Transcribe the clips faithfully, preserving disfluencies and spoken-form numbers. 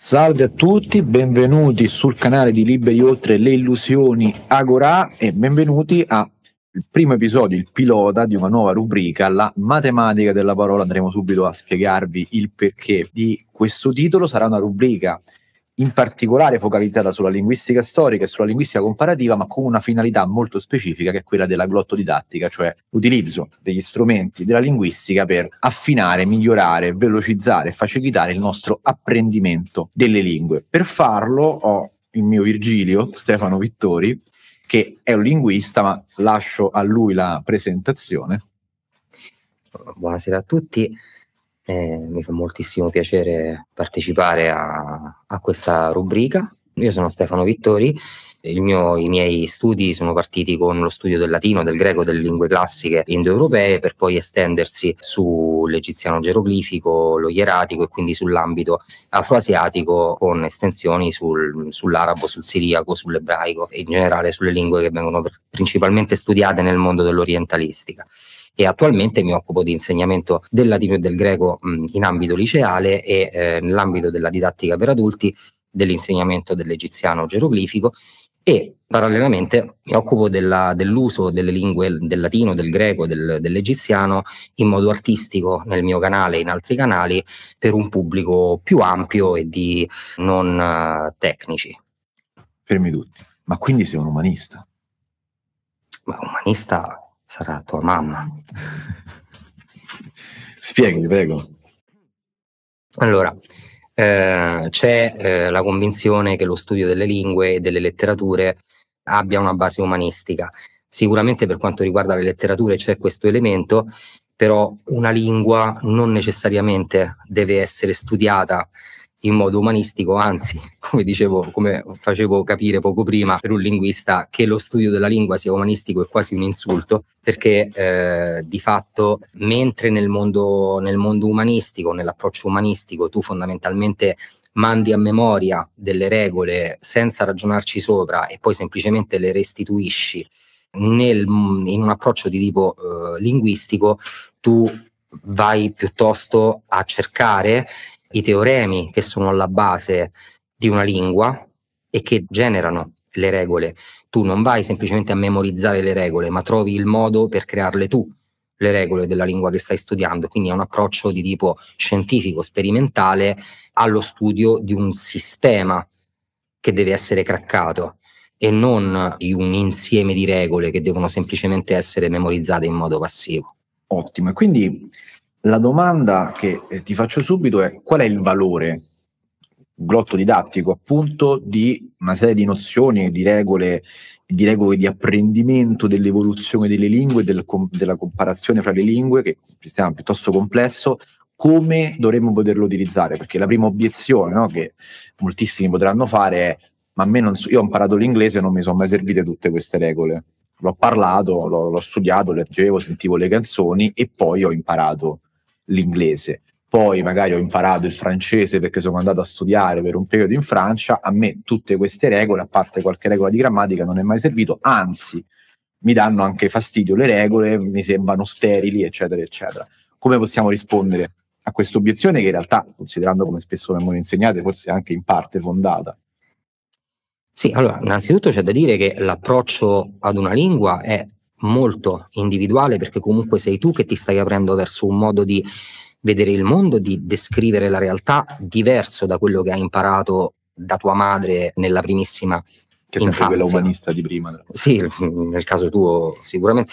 Salve a tutti, benvenuti sul canale di Liberi Oltre le Illusioni Agorà e benvenuti al primo episodio, il pilota di una nuova rubrica, la matematica della parola. Andremo subito a spiegarvi il perché di questo titolo. Sarà una rubrica in particolare focalizzata sulla linguistica storica e sulla linguistica comparativa, ma con una finalità molto specifica, che è quella della glottodidattica, cioè l'utilizzo degli strumenti della linguistica per affinare, migliorare, velocizzare e facilitare il nostro apprendimento delle lingue. Per farlo ho il mio Virgilio, Stefano Vittori, che è un linguista, ma lascio a lui la presentazione. Buonasera a tutti. Eh, mi fa moltissimo piacere partecipare a, a questa rubrica. Io sono Stefano Vittori, il mio, i miei studi sono partiti con lo studio del latino, del greco, delle lingue classiche indoeuropee, per poi estendersi sull'egiziano geroglifico, lo ieratico e quindi sull'ambito afroasiatico, con estensioni sul, sull'arabo, sul siriaco, sull'ebraico e in generale sulle lingue che vengono principalmente studiate nel mondo dell'orientalistica. E attualmente mi occupo di insegnamento del latino e del greco mh, in ambito liceale e eh, nell'ambito della didattica per adulti dell'insegnamento dell'egiziano geroglifico, e parallelamente mi occupo della, dell'uso delle lingue del latino, del greco, del, dell'egiziano in modo artistico nel mio canale e in altri canali per un pubblico più ampio e di non uh, tecnici. Fermi tutti, ma quindi sei un umanista? Ma umanista sarà tua mamma. Spieghi, prego. Allora, eh, c'è eh, la convinzione che lo studio delle lingue e delle letterature abbia una base umanistica. Sicuramente per quanto riguarda le letterature c'è questo elemento, però una lingua non necessariamente deve essere studiata in modo umanistico, anzi, come dicevo, come facevo capire poco prima, per un linguista che lo studio della lingua sia umanistico è quasi un insulto, perché eh, di fatto mentre nel mondo, nel mondo umanistico, nell'approccio umanistico, tu fondamentalmente mandi a memoria delle regole senza ragionarci sopra e poi semplicemente le restituisci, nel, in un approccio di tipo eh, linguistico tu vai piuttosto a cercare i teoremi che sono alla base di una lingua e che generano le regole. Tu non vai semplicemente a memorizzare le regole, ma trovi il modo per crearle tu, le regole della lingua che stai studiando. Quindi è un approccio di tipo scientifico, sperimentale, allo studio di un sistema che deve essere craccato e non di un insieme di regole che devono semplicemente essere memorizzate in modo passivo. Ottimo, e quindi la domanda che eh, ti faccio subito è: qual è il valore glottodidattico appunto di una serie di nozioni, di regole, di regole di apprendimento dell'evoluzione delle lingue, del, della comparazione fra le lingue, che è un sistema piuttosto complesso? Come dovremmo poterlo utilizzare? Perché la prima obiezione, no, che moltissimi potranno fare è: ma a me non so, io ho imparato l'inglese e non mi sono mai servite tutte queste regole. L'ho parlato, l'ho, l'ho studiato, leggevo, sentivo le canzoni e poi ho imparato l'inglese. Poi magari ho imparato il francese perché sono andato a studiare per un periodo in Francia. A me tutte queste regole, a parte qualche regola di grammatica, non è mai servito, anzi mi danno anche fastidio le regole, mi sembrano sterili, eccetera eccetera. Come possiamo rispondere a questa obiezione, che in realtà, considerando come spesso vengono insegnate, forse è anche in parte fondata? Sì, allora, innanzitutto c'è da dire che l'approccio ad una lingua è molto individuale, perché comunque sei tu che ti stai aprendo verso un modo di vedere il mondo, di descrivere la realtà diverso da quello che hai imparato da tua madre nella primissima che è quella umanista di prima. Sì, nel caso tuo sicuramente.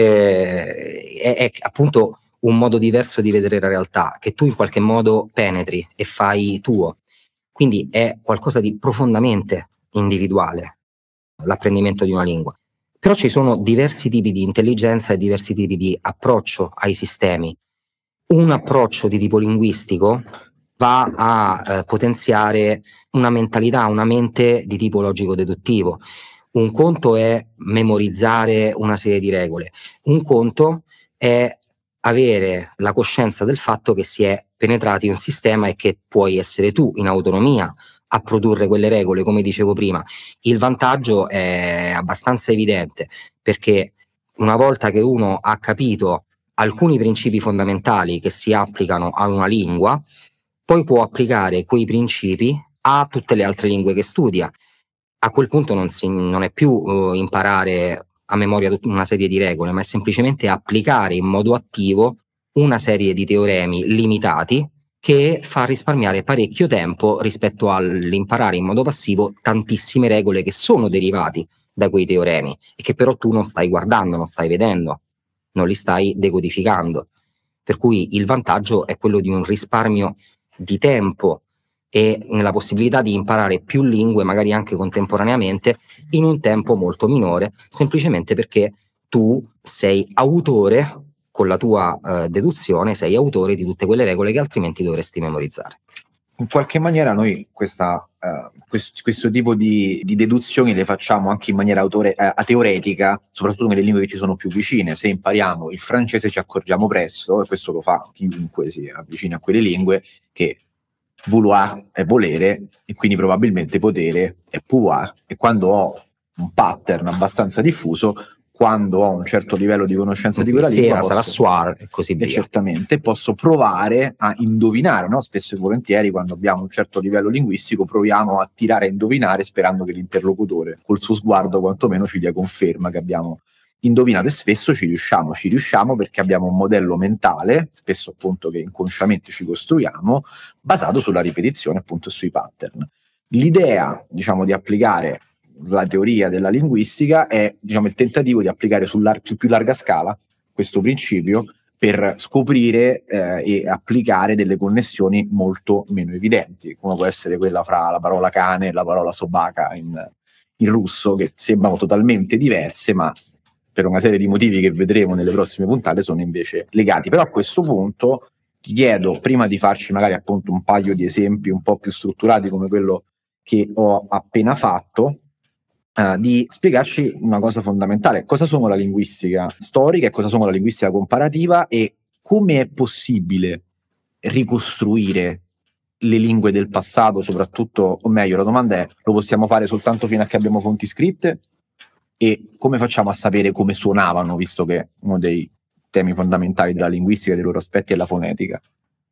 Eh, è, è appunto un modo diverso di vedere la realtà, che tu in qualche modo penetri e fai tuo. Quindi è qualcosa di profondamente individuale, l'apprendimento di una lingua. Però ci sono diversi tipi di intelligenza e diversi tipi di approccio ai sistemi. Un approccio di tipo linguistico va a eh, potenziare una mentalità, una mente di tipo logico-deduttivo. Un conto è memorizzare una serie di regole, un conto è avere la coscienza del fatto che si è penetrati in un sistema e che puoi essere tu in autonomia a produrre quelle regole, come dicevo prima. Il vantaggio è abbastanza evidente, perché una volta che uno ha capito alcuni principi fondamentali che si applicano a una lingua, poi può applicare quei principi a tutte le altre lingue che studia. A quel punto non, si, non è più uh, imparare a memoria tutta una serie di regole, ma è semplicemente applicare in modo attivo una serie di teoremi limitati che fa risparmiare parecchio tempo rispetto all'imparare in modo passivo tantissime regole che sono derivati da quei teoremi e che però tu non stai guardando, non stai vedendo, non li stai decodificando. Per cui il vantaggio è quello di un risparmio di tempo e nella possibilità di imparare più lingue, magari anche contemporaneamente, in un tempo molto minore, semplicemente perché tu sei autore, con la tua eh, deduzione, sei autore di tutte quelle regole che altrimenti dovresti memorizzare. In qualche maniera noi questa, uh, questo, questo tipo di, di deduzioni le facciamo anche in maniera autore, uh, teoretica, soprattutto nelle lingue che ci sono più vicine. Se impariamo il francese ci accorgiamo presto, e questo lo fa chiunque si avvicina a quelle lingue, che vouloir è volere e quindi probabilmente potere è pouvoir, e quando ho un pattern abbastanza diffuso, quando ho un certo livello di conoscenza di quella lingua, posso, sarà soir e così via. E certamente posso provare a indovinare, no? Spesso e volentieri quando abbiamo un certo livello linguistico proviamo a tirare a indovinare sperando che l'interlocutore col suo sguardo quantomeno ci dia conferma che abbiamo indovinato, e spesso ci riusciamo, ci riusciamo perché abbiamo un modello mentale, spesso appunto che inconsciamente ci costruiamo, basato sulla ripetizione appunto sui pattern. L'idea, diciamo, di applicare la teoria della linguistica è, diciamo, il tentativo di applicare su lar- più larga scala questo principio per scoprire eh, e applicare delle connessioni molto meno evidenti, come può essere quella fra la parola cane e la parola sobaka in, in russo, che sembrano totalmente diverse, ma per una serie di motivi che vedremo nelle prossime puntate sono invece legati. Però a questo punto ti chiedo, prima di farci magari appunto un paio di esempi un po' più strutturati come quello che ho appena fatto, Uh, di spiegarci una cosa fondamentale: cosa sono la linguistica storica e cosa sono la linguistica comparativa, e come è possibile ricostruire le lingue del passato, soprattutto, o meglio, la domanda è: lo possiamo fare soltanto fino a che abbiamo fonti scritte? E come facciamo a sapere come suonavano, visto che uno dei temi fondamentali della linguistica e dei loro aspetti è la fonetica?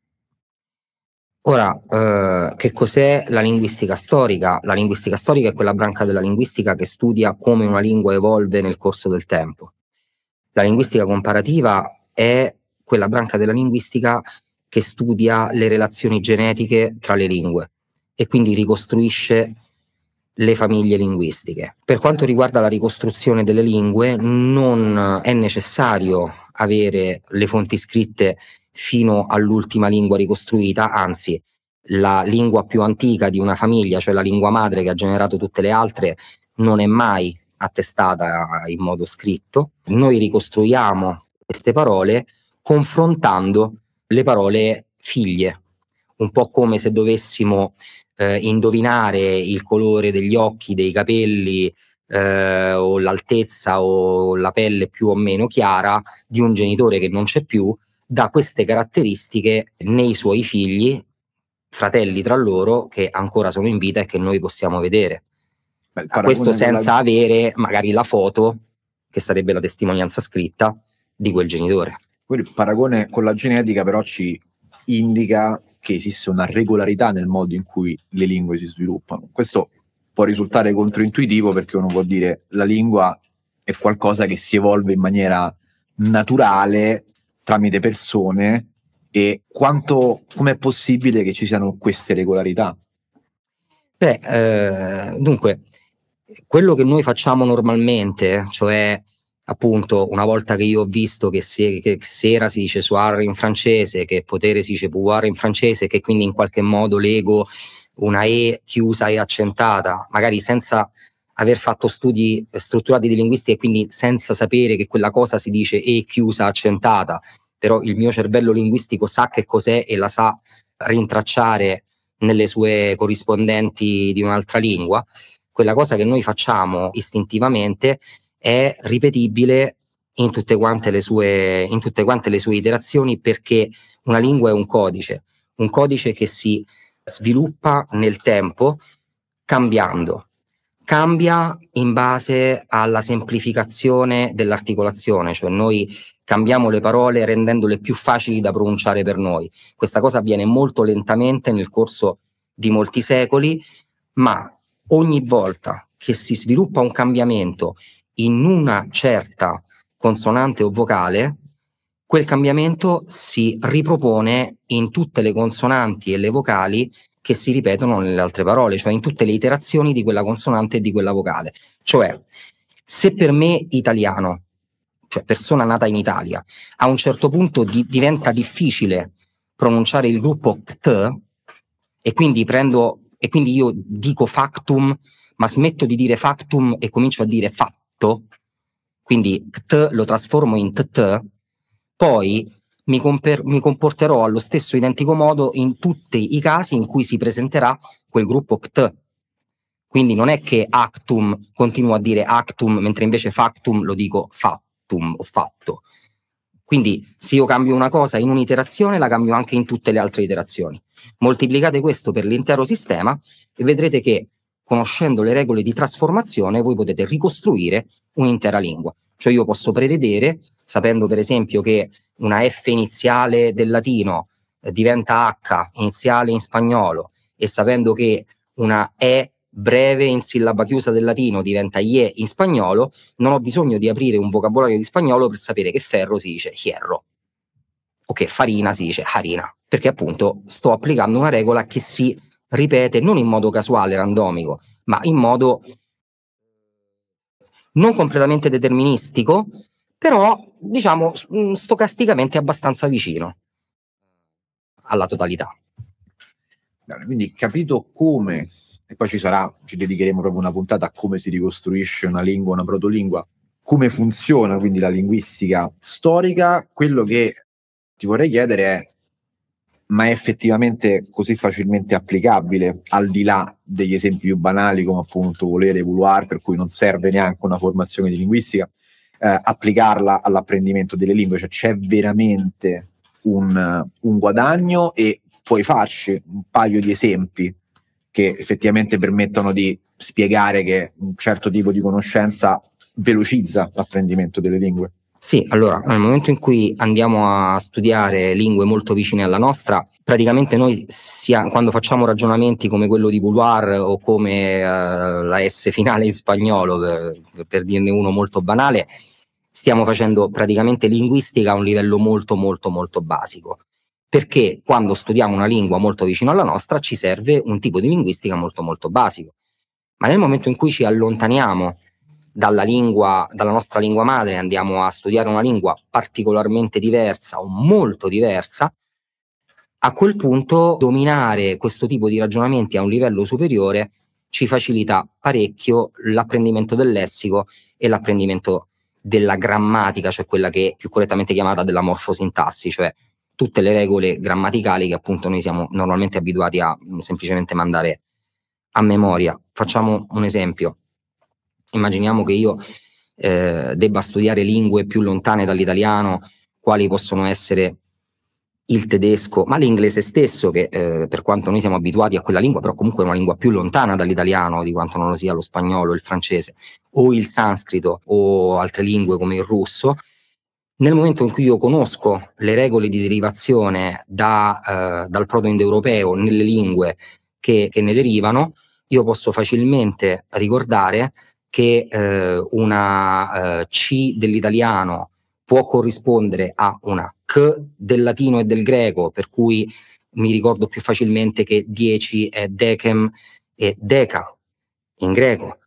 Ora, eh, che cos'è la linguistica storica? La linguistica storica è quella branca della linguistica che studia come una lingua evolve nel corso del tempo. La linguistica comparativa è quella branca della linguistica che studia le relazioni genetiche tra le lingue e quindi ricostruisce le famiglie linguistiche. Per quanto riguarda la ricostruzione delle lingue, non è necessario avere le fonti scritte fino all'ultima lingua ricostruita, anzi la lingua più antica di una famiglia, cioè la lingua madre che ha generato tutte le altre, non è mai attestata in modo scritto. Noi ricostruiamo queste parole confrontando le parole figlie, un po' come se dovessimo eh, indovinare il colore degli occhi, dei capelli, eh, o l'altezza o la pelle più o meno chiara di un genitore che non c'è più, da queste caratteristiche nei suoi figli, fratelli tra loro, che ancora sono in vita e che noi possiamo vedere. Beh, questo senza la... avere magari la foto, che sarebbe la testimonianza scritta di quel genitore. Quindi il paragone con la genetica però ci indica che esiste una regolarità nel modo in cui le lingue si sviluppano. Questo può risultare controintuitivo, perché uno può dire la lingua è qualcosa che si evolve in maniera naturale tramite persone, e quanto, com'è possibile che ci siano queste regolarità? Beh, eh, dunque, quello che noi facciamo normalmente, cioè appunto una volta che io ho visto che, se, che sera si dice soir in francese, che potere si dice pouvoir in francese, che quindi in qualche modo lego una E chiusa e accentata, magari senza aver fatto studi strutturati di linguistica e quindi senza sapere che quella cosa si dice E chiusa accentata, però il mio cervello linguistico sa che cos'è e la sa rintracciare nelle sue corrispondenti di un'altra lingua. Quella cosa che noi facciamo istintivamente è ripetibile in tutte quante le sue, in tutte quante le sue iterazioni, perché una lingua è un codice, un codice che si sviluppa nel tempo cambiando. Cambia in base alla semplificazione dell'articolazione, cioè noi cambiamo le parole rendendole più facili da pronunciare per noi. Questa cosa avviene molto lentamente nel corso di molti secoli, ma ogni volta che si sviluppa un cambiamento in una certa consonante o vocale, quel cambiamento si ripropone in tutte le consonanti e le vocali che si ripetono nelle altre parole, cioè in tutte le iterazioni di quella consonante e di quella vocale. Cioè, se per me italiano, cioè persona nata in Italia, a un certo punto di, diventa difficile pronunciare il gruppo ct, e quindi prendo, e quindi io dico factum, ma smetto di dire factum e comincio a dire fatto, quindi ct lo trasformo in tt, poi mi, comper- mi comporterò allo stesso identico modo in tutti i casi in cui si presenterà quel gruppo ct. Quindi non è che actum continuo a dire actum, mentre invece factum lo dico fattum o fatto. Quindi se io cambio una cosa in un'iterazione, la cambio anche in tutte le altre iterazioni. Moltiplicate questo per l'intero sistema e vedrete che, conoscendo le regole di trasformazione, voi potete ricostruire un'intera lingua. Cioè io posso prevedere, sapendo per esempio che una F iniziale del latino eh, diventa H iniziale in spagnolo, e sapendo che una E breve in sillaba chiusa del latino diventa ie in spagnolo, non ho bisogno di aprire un vocabolario di spagnolo per sapere che ferro si dice hierro o che farina si dice harina, perché appunto sto applicando una regola che si ripete non in modo casuale, randomico, ma in modo non completamente deterministico, però diciamo stocasticamente abbastanza vicino alla totalità. Quindi capito come, e poi ci sarà, ci dedicheremo proprio una puntata a come si ricostruisce una lingua, una protolingua, come funziona quindi la linguistica storica. Quello che ti vorrei chiedere è: ma è effettivamente così facilmente applicabile, al di là degli esempi più banali come appunto volere, vouloir, per cui non serve neanche una formazione di linguistica, eh, applicarla all'apprendimento delle lingue? Cioè c'è veramente un, un guadagno, e puoi farci un paio di esempi che effettivamente permettono di spiegare che un certo tipo di conoscenza velocizza l'apprendimento delle lingue? Sì, allora, nel momento in cui andiamo a studiare lingue molto vicine alla nostra, praticamente noi sia, quando facciamo ragionamenti come quello di Bouloir o come uh, la S finale in spagnolo, per, per dirne uno molto banale, stiamo facendo praticamente linguistica a un livello molto molto molto basico, perché quando studiamo una lingua molto vicino alla nostra ci serve un tipo di linguistica molto molto basico. Ma nel momento in cui ci allontaniamo dalla lingua, dalla nostra lingua madre, andiamo a studiare una lingua particolarmente diversa o molto diversa, a quel punto dominare questo tipo di ragionamenti a un livello superiore ci facilita parecchio l'apprendimento del lessico e l'apprendimento della grammatica, cioè quella che è più correttamente chiamata della morfosintassi, cioè tutte le regole grammaticali che appunto noi siamo normalmente abituati a mh, semplicemente mandare a memoria. Facciamo un esempio. Immaginiamo che io eh, debba studiare lingue più lontane dall'italiano, quali possono essere il tedesco, ma l'inglese stesso, che eh, per quanto noi siamo abituati a quella lingua, però comunque è una lingua più lontana dall'italiano di quanto non lo sia lo spagnolo, il francese, o il sanscrito, o altre lingue come il russo. Nel momento in cui io conosco le regole di derivazione da, eh, dal proto-indoeuropeo nelle lingue che, che ne derivano, io posso facilmente ricordare che eh, una eh, C dell'italiano può corrispondere a una C del latino e del greco, per cui mi ricordo più facilmente che dieci è decem e deca in greco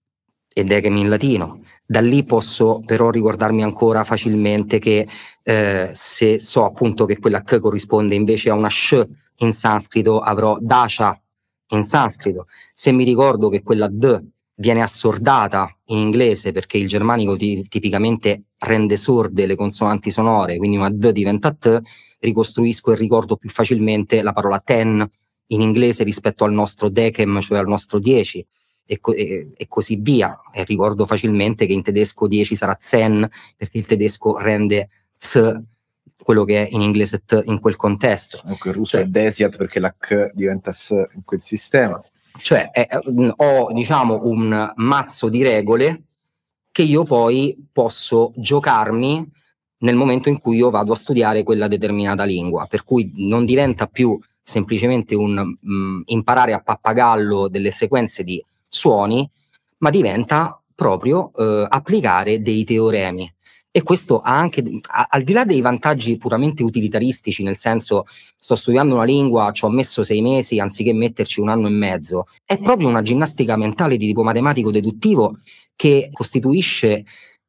e decem in latino. Da lì posso però ricordarmi ancora facilmente che eh, se so appunto che quella C corrisponde invece a una sh in sanscrito, avrò dasha in sanscrito. Se mi ricordo che quella D viene assordata in inglese perché il germanico ti, tipicamente rende sorde le consonanti sonore, quindi una D diventa T, ricostruisco e ricordo più facilmente la parola ten in inglese rispetto al nostro decem, cioè al nostro dieci, e, co- e, e così via. E ricordo facilmente che in tedesco dieci sarà zehn, perché il tedesco rende z quello che è in inglese t in quel contesto. Ecco, il russo cioè, è desiat perché la K diventa S in quel sistema. Cioè eh, ho diciamo un mazzo di regole che io poi posso giocarmi nel momento in cui io vado a studiare quella determinata lingua, per cui non diventa più semplicemente un mh, imparare a pappagallo delle sequenze di suoni, ma diventa proprio eh, applicare dei teoremi. E questo ha anche, a, al di là dei vantaggi puramente utilitaristici, nel senso sto studiando una lingua, ci ho messo sei mesi anziché metterci un anno e mezzo, è proprio una ginnastica mentale di tipo matematico-deduttivo che costituisce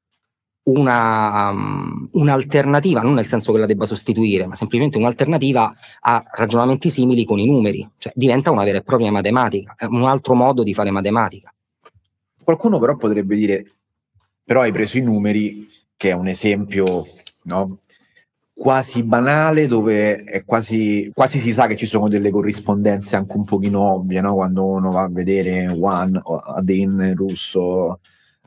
una, um, un'alternativa, non nel senso che la debba sostituire, ma semplicemente un'alternativa a ragionamenti simili con i numeri, cioè diventa una vera e propria matematica, è un altro modo di fare matematica. Qualcuno però potrebbe dire, però hai preso i numeri, che è un esempio, no, quasi banale, dove è quasi, quasi si sa che ci sono delle corrispondenze anche un pochino ovvie, no? Quando uno va a vedere one, Adin, russo,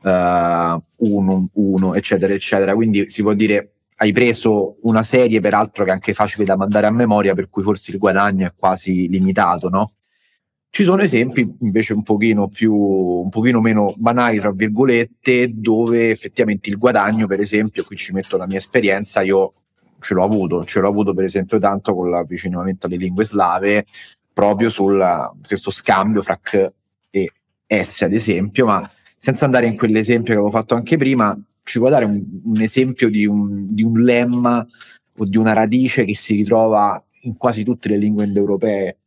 uh, uno, uno, eccetera, eccetera. Quindi si può dire, hai preso una serie, peraltro, che è anche facile da mandare a memoria, per cui forse il guadagno è quasi limitato, no? Ci sono esempi invece un pochino più, un pochino meno banali, tra virgolette, dove effettivamente il guadagno, per esempio, qui ci metto la mia esperienza, io ce l'ho avuto, ce l'ho avuto per esempio tanto con l'avvicinamento alle lingue slave, proprio su questo scambio fra K e S, ad esempio, ma senza andare in quell'esempio che avevo fatto anche prima, ci può dare un, un esempio di un, di un lemma o di una radice che si ritrova in quasi tutte le lingue indoeuropee?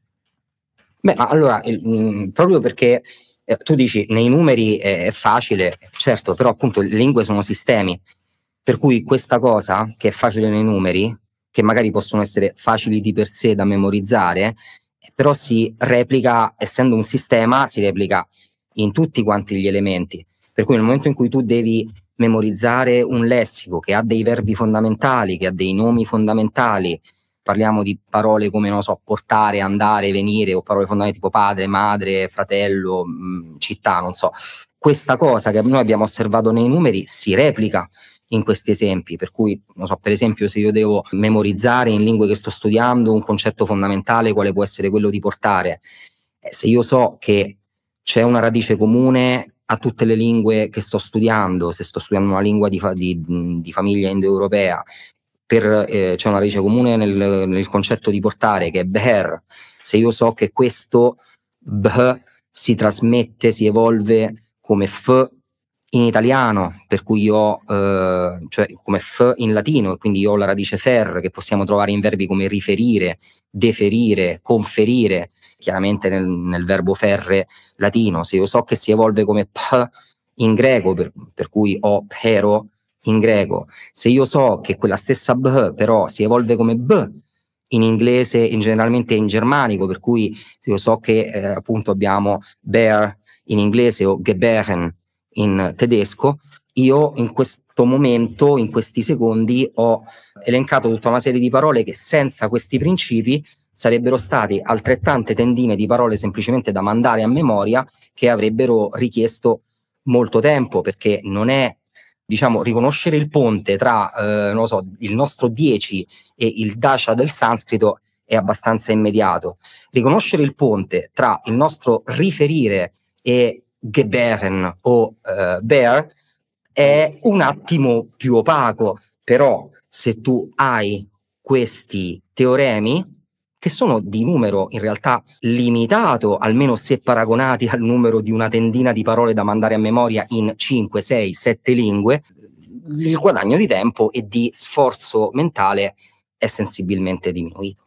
Beh, ma allora, il, mh, proprio perché eh, tu dici nei numeri è, è facile, certo, però appunto le lingue sono sistemi, per cui questa cosa che è facile nei numeri, che magari possono essere facili di per sé da memorizzare, però si replica, essendo un sistema, si replica in tutti quanti gli elementi, per cui nel momento in cui tu devi memorizzare un lessico che ha dei verbi fondamentali, che ha dei nomi fondamentali, parliamo di parole come, non so, portare, andare, venire, o parole fondamentali tipo padre, madre, fratello, mh, città, non so. Questa cosa che noi abbiamo osservato nei numeri si replica in questi esempi, per cui, non so, per esempio, se io devo memorizzare in lingue che sto studiando un concetto fondamentale, quale può essere quello di portare, eh, se io so che c'è una radice comune a tutte le lingue che sto studiando, se sto studiando una lingua di, fa- di, di famiglia indoeuropea, per, eh, c'è una radice comune nel, nel concetto di portare, che è ber, se io so che questo b si trasmette, si evolve come f in italiano, per cui io eh, cioè come f in latino, e quindi io ho la radice fer, che possiamo trovare in verbi come riferire, deferire, conferire, chiaramente nel, nel verbo ferre latino. Se io so che si evolve come p in greco, per, per cui ho pero in greco, se io so che quella stessa b però si evolve come b in inglese, in generalmente in germanico, per cui io so che eh, appunto abbiamo bear in inglese o gebären in tedesco, io in questo momento, in questi secondi, ho elencato tutta una serie di parole che senza questi principi sarebbero state altrettante tendine di parole semplicemente da mandare a memoria, che avrebbero richiesto molto tempo, perché non è, diciamo, riconoscere il ponte tra eh, non lo so, il nostro dieci e il dasha del sanscrito è abbastanza immediato. Riconoscere il ponte tra il nostro riferire e gebären o eh, bear è un attimo più opaco, però se tu hai questi teoremi, che sono di numero in realtà limitato, almeno se paragonati al numero di una tendina di parole da mandare a memoria in cinque, sei, sette lingue, il guadagno di tempo e di sforzo mentale è sensibilmente diminuito.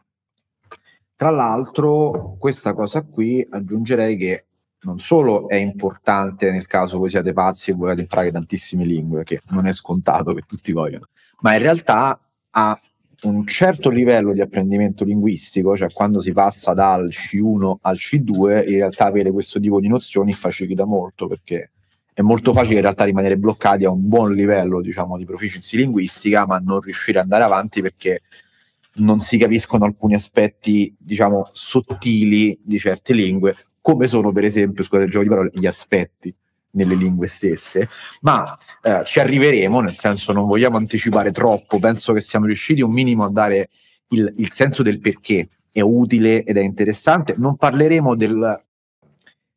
Tra l'altro, questa cosa qui aggiungerei che non solo è importante nel caso voi siate pazzi e vogliate imparare tantissime lingue, che non è scontato che tutti vogliono, ma in realtà ha un certo livello di apprendimento linguistico, cioè quando si passa dal C uno al C due, in realtà avere questo tipo di nozioni facilita molto, perché è molto facile in realtà rimanere bloccati a un buon livello, diciamo, di proficiency linguistica, ma non riuscire ad andare avanti perché non si capiscono alcuni aspetti, diciamo, sottili di certe lingue, come sono per esempio, scusate il gioco di parole, gli aspetti nelle lingue stesse, ma eh, ci arriveremo, nel senso non vogliamo anticipare troppo, penso che siamo riusciti un minimo a dare il, il senso del perché è utile ed è interessante. Non parleremo del,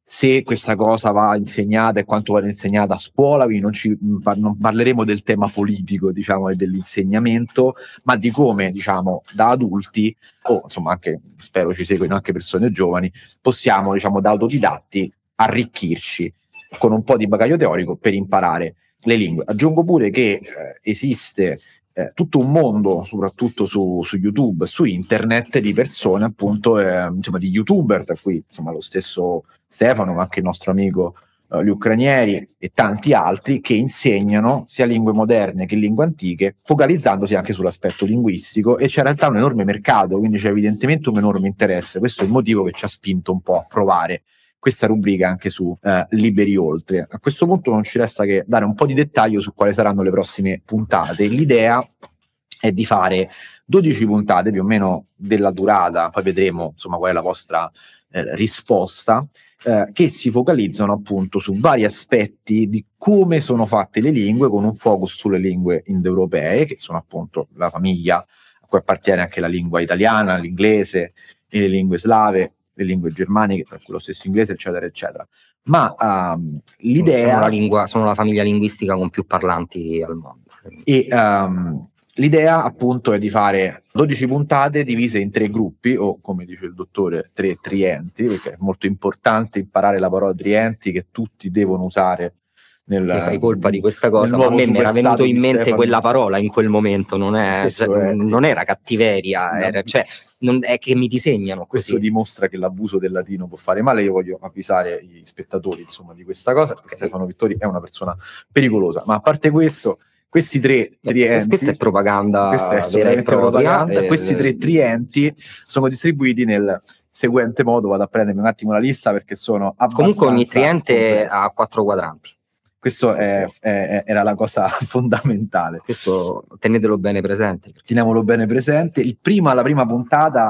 se questa cosa va insegnata e quanto va insegnata a scuola, quindi non, ci, non parleremo del tema politico, diciamo, e dell'insegnamento, ma di come, diciamo, da adulti, o insomma anche, spero ci seguono anche persone giovani, possiamo, diciamo, da autodidatti arricchirci con un po' di bagaglio teorico per imparare le lingue. Aggiungo pure che eh, esiste eh, tutto un mondo, soprattutto su, su YouTube, su internet, di persone appunto, eh, insomma, di youtuber, tra cui insomma lo stesso Stefano, ma anche il nostro amico eh, Luke Ranieri e tanti altri, che insegnano sia lingue moderne che lingue antiche, focalizzandosi anche sull'aspetto linguistico, e c'è in realtà un enorme mercato, quindi c'è evidentemente un enorme interesse. Questo è il motivo che ci ha spinto un po' a provare questa rubrica anche su eh, Liberi Oltre. A questo punto non ci resta che dare un po' di dettaglio su quali saranno le prossime puntate. L'idea è di fare dodici puntate più o meno della durata, poi vedremo insomma qual è la vostra eh, risposta, eh, che si focalizzano appunto su vari aspetti di come sono fatte le lingue, con un focus sulle lingue indoeuropee, che sono appunto la famiglia a cui appartiene anche la lingua italiana, l'inglese e le lingue slave, le lingue germaniche, tra cui lo stesso inglese, eccetera, eccetera. Ma um, l'idea... Sono la, lingua, sono la famiglia linguistica con più parlanti al mondo. E um, l'idea appunto è di fare dodici puntate divise in tre gruppi, o come dice il dottore, tre trienti, perché è molto importante imparare la parola trienti, che tutti devono usare. Nel, che fai colpa di questa cosa, ma a me mi era venuto in mente Stefano. Quella parola in quel momento, non, è, cioè, è, non era cattiveria, no. era, cioè, non è che mi disegnano. Questo così. Dimostra che l'abuso del latino può fare male. Io voglio avvisare gli spettatori insomma di questa cosa, perché okay. Stefano Vittori è una persona pericolosa. Ma a parte questo, questi tre trienti, questa è propaganda, questa è assolutamente propaganda. E... Questi tre trienti sono distribuiti nel seguente modo. Vado a prendermi un attimo la lista perché sono abbastanza comunque ogni triente complessi. Ha quattro quadranti. Questo è, è, era la cosa fondamentale. Questo tenetelo bene presente. Teniamolo bene presente. Il prima, la prima puntata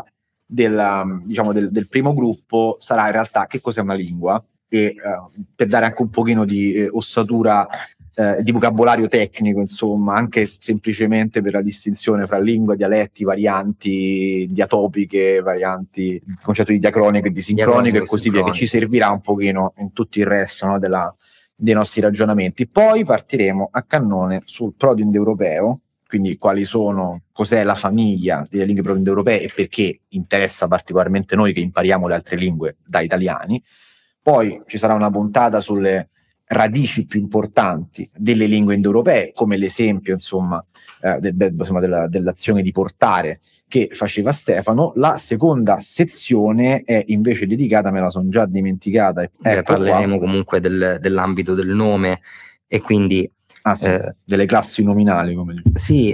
del, diciamo, del, del primo gruppo sarà in realtà che cos'è una lingua, e uh, per dare anche un pochino di eh, ossatura, eh, di vocabolario tecnico, insomma, anche semplicemente per la distinzione fra lingua, dialetti, varianti diatopiche, varianti, il concetto di diacronico e di sincronico e così via, che ci servirà un pochino in tutto il resto, no, della dei nostri ragionamenti. Poi partiremo a cannone sul proto-indoeuropeo, quindi quali sono, cos'è la famiglia delle lingue proto-indoeuropee e perché interessa particolarmente noi che impariamo le altre lingue da italiani. Poi ci sarà una puntata sulle radici più importanti delle lingue indoeuropee, come l'esempio insomma, eh, del, insomma della, dell'azione di portare che faceva Stefano. La seconda sezione è invece dedicata, me la sono già dimenticata, eh, ecco parleremo qua. Comunque del, dell'ambito del nome e quindi ah, sì, eh, delle classi nominali, come dico. Sì,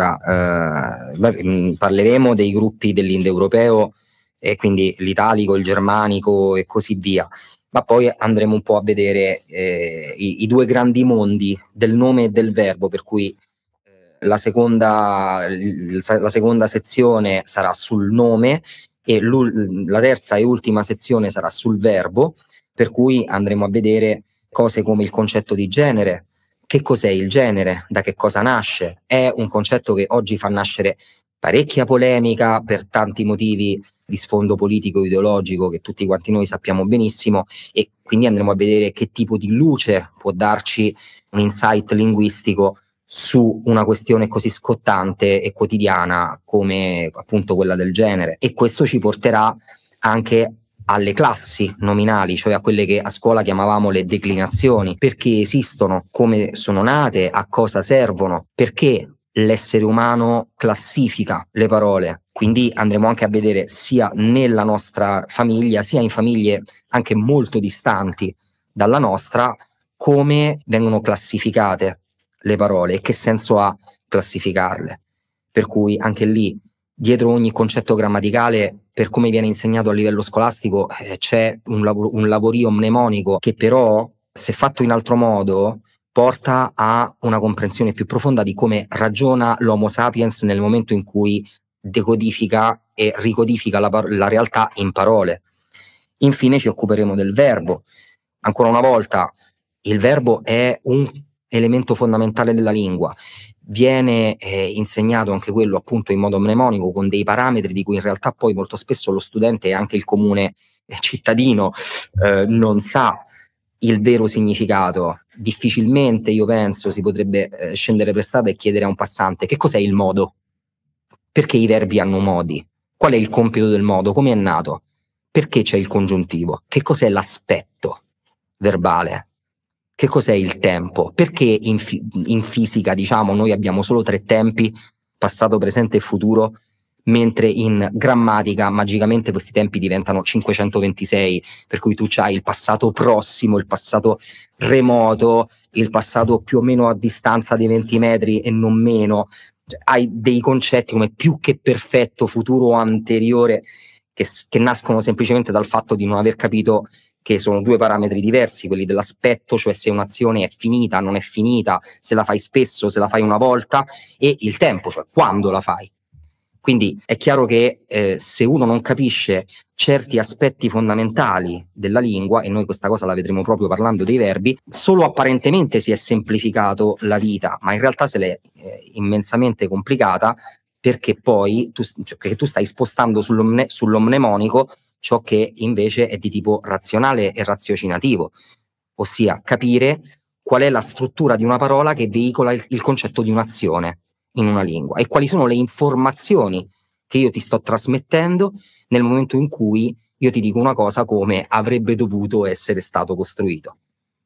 allora eh, beh, parleremo dei gruppi dell'indoeuropeo, e quindi l'italico, il germanico e così via, ma poi andremo un po' a vedere eh, i, i due grandi mondi del nome e del verbo, per cui La seconda, la seconda sezione sarà sul nome e la terza e ultima sezione sarà sul verbo, per cui andremo a vedere cose come il concetto di genere. Che cos'è il genere? Da che cosa nasce? È un concetto che oggi fa nascere parecchia polemica per tanti motivi di sfondo politico ideologico che tutti quanti noi sappiamo benissimo, e quindi andremo a vedere che tipo di luce può darci un insight linguistico su una questione così scottante e quotidiana come appunto quella del genere. E questo ci porterà anche alle classi nominali, cioè a quelle che a scuola chiamavamo le declinazioni, perché esistono, come sono nate, a cosa servono, perché l'essere umano classifica le parole. Quindi andremo anche a vedere sia nella nostra famiglia, sia in famiglie anche molto distanti dalla nostra, come vengono classificate le parole e che senso ha classificarle. Per cui anche lì, dietro ogni concetto grammaticale, per come viene insegnato a livello scolastico, eh, c'è un, lav- un lavorio mnemonico che però, se fatto in altro modo, porta a una comprensione più profonda di come ragiona l'Homo sapiens nel momento in cui decodifica e ricodifica la, par- la realtà in parole. Infine ci occuperemo del verbo. Ancora una volta, il verbo è un elemento fondamentale della lingua, viene eh, insegnato anche quello appunto in modo mnemonico, con dei parametri di cui in realtà poi molto spesso lo studente e anche il comune cittadino eh, non sa il vero significato, difficilmente, io penso, si potrebbe eh, scendere per strada e chiedere a un passante che cos'è il modo, perché i verbi hanno modi, qual è il compito del modo, come è nato, perché c'è il congiuntivo, che cos'è l'aspetto verbale, che cos'è il tempo, perché in, fi- in fisica, diciamo, noi abbiamo solo tre tempi, passato, presente e futuro, mentre in grammatica magicamente questi tempi diventano cinquecentoventisei, per cui tu c'hai il passato prossimo, il passato remoto, il passato più o meno a distanza dei venti metri e non meno. Cioè, hai dei concetti come più che perfetto, futuro o anteriore, che, che nascono semplicemente dal fatto di non aver capito che sono due parametri diversi, quelli dell'aspetto, cioè se un'azione è finita, non è finita, se la fai spesso, se la fai una volta, e il tempo, cioè quando la fai. Quindi è chiaro che eh, se uno non capisce certi aspetti fondamentali della lingua, e noi questa cosa la vedremo proprio parlando dei verbi, solo apparentemente si è semplificato la vita, ma in realtà se l'è eh, immensamente complicata, perché poi tu, cioè, perché tu stai spostando sull'omne, sull'omnemonico ciò che invece è di tipo razionale e raziocinativo, ossia capire qual è la struttura di una parola che veicola il, il concetto di un'azione in una lingua e quali sono le informazioni che io ti sto trasmettendo nel momento in cui io ti dico una cosa come avrebbe dovuto essere stato costruito.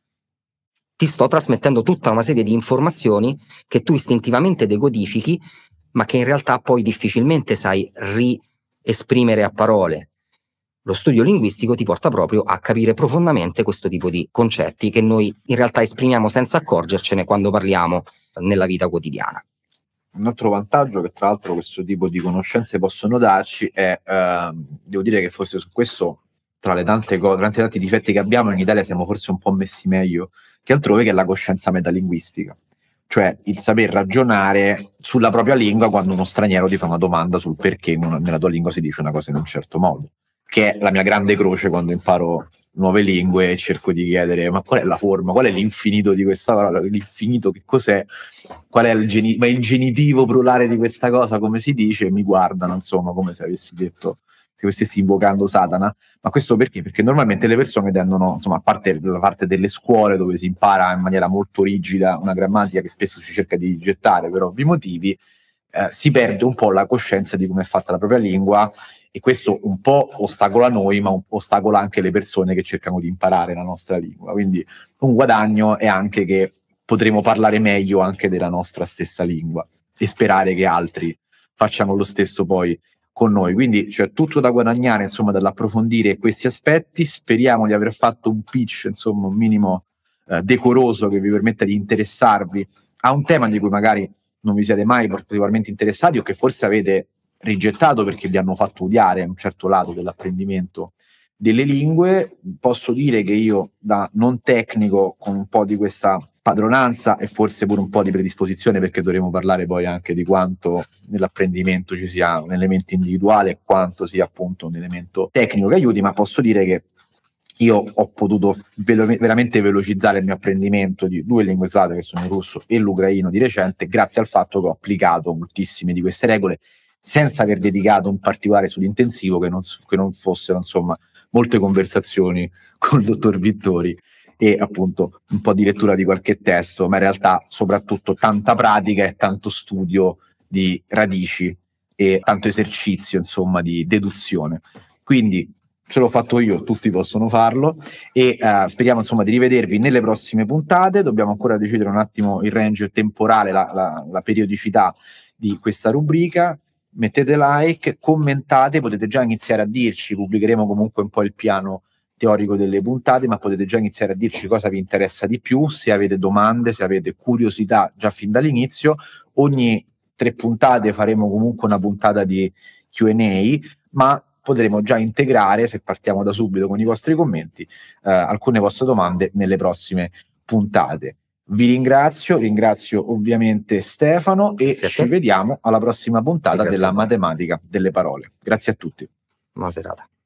Ti sto trasmettendo tutta una serie di informazioni che tu istintivamente decodifichi, ma che in realtà poi difficilmente sai riesprimere a parole. Lo studio linguistico ti porta proprio a capire profondamente questo tipo di concetti che noi in realtà esprimiamo senza accorgercene quando parliamo nella vita quotidiana. Un altro vantaggio che tra l'altro questo tipo di conoscenze possono darci è, eh, devo dire che forse su questo, tra le tante cose, tra i tanti difetti che abbiamo, in Italia siamo forse un po' messi meglio che altrove, che è la coscienza metalinguistica, cioè il saper ragionare sulla propria lingua quando uno straniero ti fa una domanda sul perché in una, nella tua lingua si dice una cosa in un certo modo, che è la mia grande croce quando imparo nuove lingue e cerco di chiedere ma qual è la forma, qual è l'infinito di questa parola, l'infinito che cos'è, qual è il, geni- ma il genitivo plurale di questa cosa, come si dice, e mi guardano insomma come se avessi detto che stessi invocando Satana. Ma questo perché? Perché normalmente le persone tendono, insomma, a parte la parte delle scuole dove si impara in maniera molto rigida una grammatica che spesso si cerca di gettare per ovvi motivi, eh, si perde un po' la coscienza di come è fatta la propria lingua, e questo un po' ostacola noi, ma ostacola anche le persone che cercano di imparare la nostra lingua. Quindi un guadagno è anche che potremo parlare meglio anche della nostra stessa lingua e sperare che altri facciano lo stesso poi con noi. Quindi c'è tutto da guadagnare, insomma, dall'approfondire questi aspetti. Speriamo di aver fatto un pitch, insomma, un minimo eh, decoroso che vi permetta di interessarvi a un tema di cui magari non vi siete mai particolarmente interessati o che forse avete rigettato perché vi hanno fatto odiare un certo lato dell'apprendimento delle lingue. Posso dire che io, da non tecnico, con un po' di questa padronanza e forse pure un po' di predisposizione, perché dovremo parlare poi anche di quanto nell'apprendimento ci sia un elemento individuale e quanto sia appunto un elemento tecnico che aiuti, ma posso dire che io ho potuto velo- veramente velocizzare il mio apprendimento di due lingue slave, che sono il russo e l'ucraino di recente, grazie al fatto che ho applicato moltissime di queste regole senza aver dedicato un particolare studio intensivo, che non, che non fossero insomma molte conversazioni con il dottor Vittori e appunto un po' di lettura di qualche testo, ma in realtà soprattutto tanta pratica e tanto studio di radici e tanto esercizio insomma di deduzione. Quindi ce l'ho fatto io, tutti possono farlo, e uh, speriamo insomma di rivedervi nelle prossime puntate. Dobbiamo ancora decidere un attimo il range temporale, la, la, la periodicità di questa rubrica. Mettete like, commentate, potete già iniziare a dirci, pubblicheremo comunque un po' il piano teorico delle puntate, ma potete già iniziare a dirci cosa vi interessa di più, se avete domande, se avete curiosità già fin dall'inizio. Ogni tre puntate faremo comunque una puntata di Q and A, ma potremo già integrare, se partiamo da subito con i vostri commenti, eh, alcune vostre domande nelle prossime puntate. Vi ringrazio, ringrazio ovviamente Stefano e ci vediamo alla prossima puntata della matematica delle parole. Grazie a tutti. Buona serata.